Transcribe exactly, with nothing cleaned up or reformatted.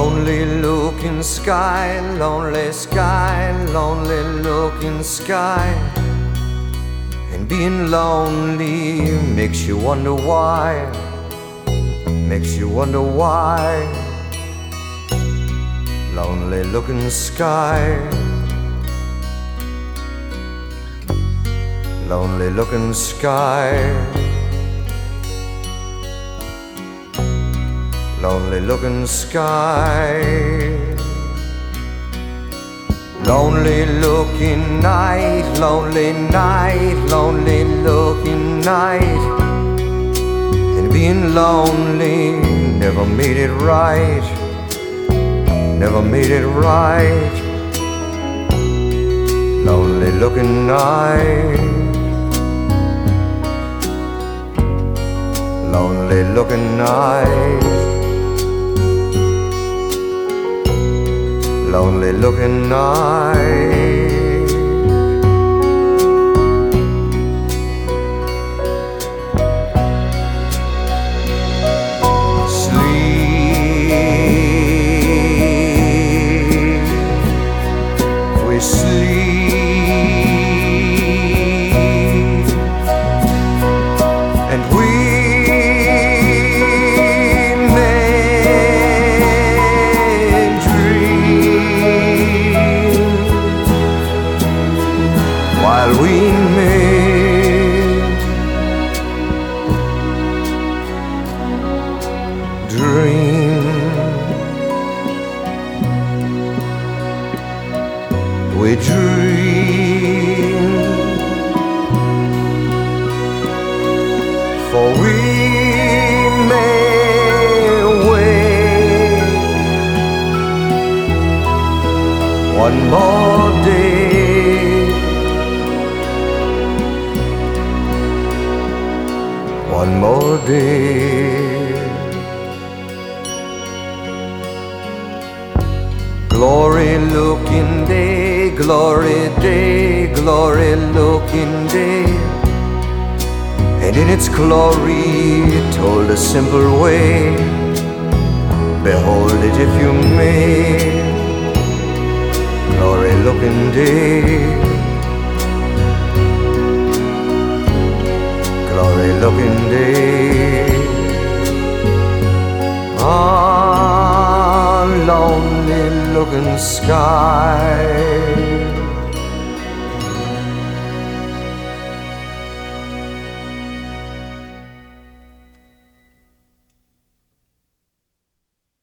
Lonely looking sky, lonely sky, lonely looking sky. And being lonely makes you wonder why, makes you wonder why. Lonely looking sky, lonely looking sky, lonely looking sky. Lonely looking night, lonely night, lonely looking night. And being lonely never made it right, never made it right. Lonely looking night, lonely looking night, lonely looking night. We sleep and we may dream while we may dream. We dream, for we may wait one more day, one more day. Glory looking day, glory day, glory looking day. And in its glory it told a simple way, behold it if you may. Glory looking day, glory looking day. Ah, lonely looking sky,